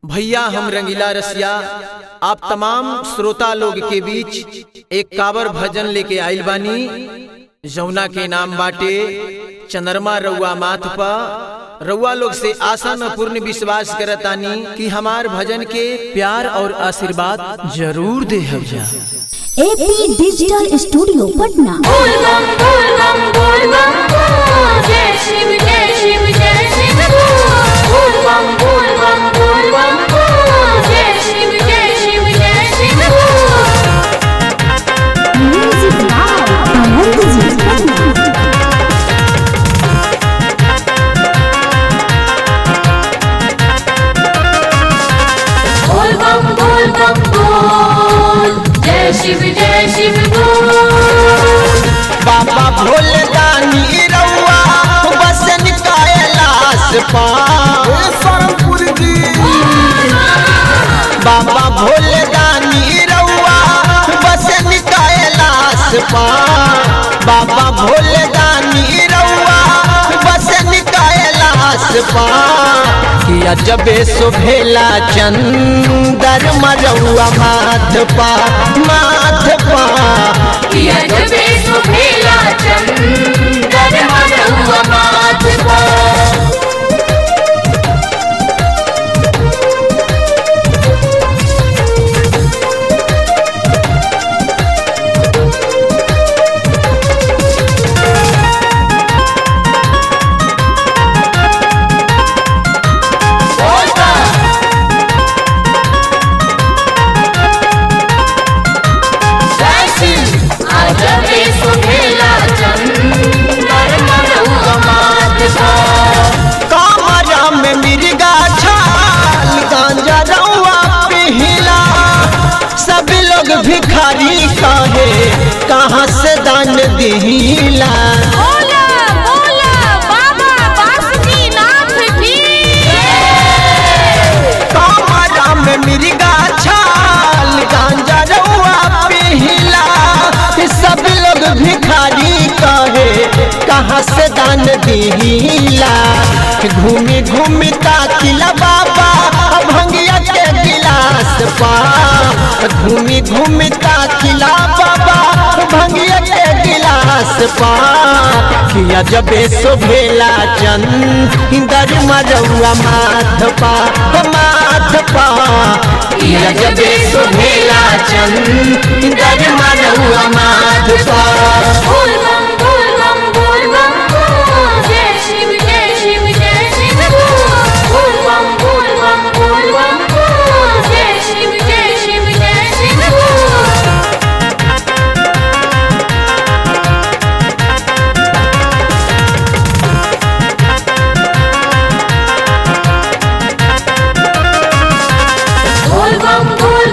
भैया हम रंगीला रसिया आप तमाम श्रोता लोग के बीच एक कावर भजन लेके आइल बानी जौना के नाम बाटे चंद्रमा रउआ माथ पा। रउआ लोग से आशा न पूर्ण विश्वास करतानी कि हमार भजन के प्यार और आशीर्वाद जरूर दे जा। AP digital studio Patna. बोल बम बोल बम बोल बम बोल, जय शिव जय शिव जय शिव बोल बम बोल बम बोल बम बोल, जय शिव जय शिव जय शिव म्यूजिक लाइव आनंद जी पटना। बोल बम बोल, जय शिव बोल। बाबा भोले दानी रउआ बसन कैलाश पा। बाबा भोले दानी रउआ बसन कैलाश पा। बाबा भोले दानी रउआ बसन कैलाश पा। किया जबे सुभेला चंदर मरउआ माथ पा माथ पा। किया जबे सुभेला चंदर मरउआ माथ पा। कामरा में मिर्गा छाल गांजा रउआ पिहिला। सब लोग भिखारी कहे कहाँ से दान दिहिला। बोला बोला बाबा बासुकीनाथ की। कामरा में मिर्गा छाल गांजा रउआ पिहिला। सब लोग भिखारी कहे कहाँ से दान दिहिला। घूमी घूमी ताकिला बाबा भंगिया के गिलास पा। घूमी घूमी ताकिला बाबा भंगिया के गिलास पा। किया जबे सुभेला चंदर मरउआ माथ पा माथ पा। किया जबे सुभेला चंदर मरउआ माथ पा। बोल बम बोल, जय शिव जय शिव जय शिव बोल बम बोल, जय शिव जय शिव जय शिव बोल बम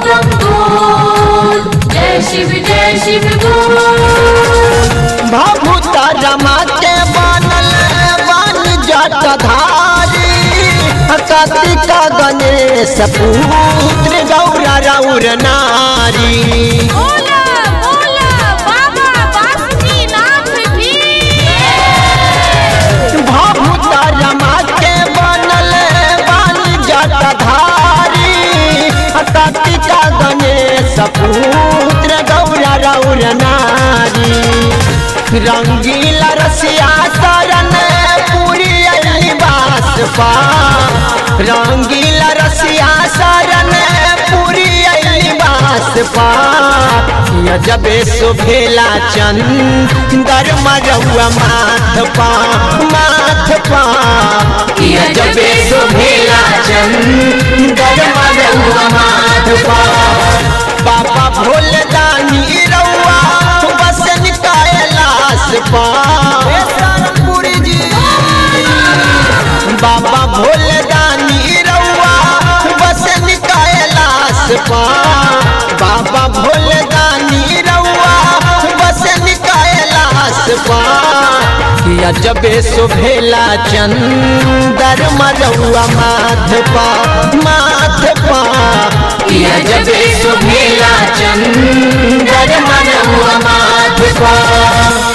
बोल, जय शिव बोल। भभूता रमा के बनल बन जटाधारी। कार्तिका गणेश पुत्र गौरा रौर नारी। बोला बोला बाबा बासुकीनाथ की। भभूता रमा के बनल बन जटाधारी। कार्तिका गणेश पुत्र गौरा रौर नारी। रंगीला रसिया शरण पूरी लिबास पा। रंगीला रसिया शरण पूरी लिबास पा। किया जबे सुभेला चंदर मरउआ माथ पा माथ पा। किया जबे सुभेला चंदर मरउआ माथ पा। बाबा भोले दानी रउआ बसन कैलाश पा। बाबा भोले दानी रउआ बसन कैलाश पा। बाबा भोले दानी रउआ बसन कैलाश पा। किया जबे सुभेला चंदर मरउआ माथ पा माथ पा। किया जबे सुभेला चंदर मरउआ माथ पा।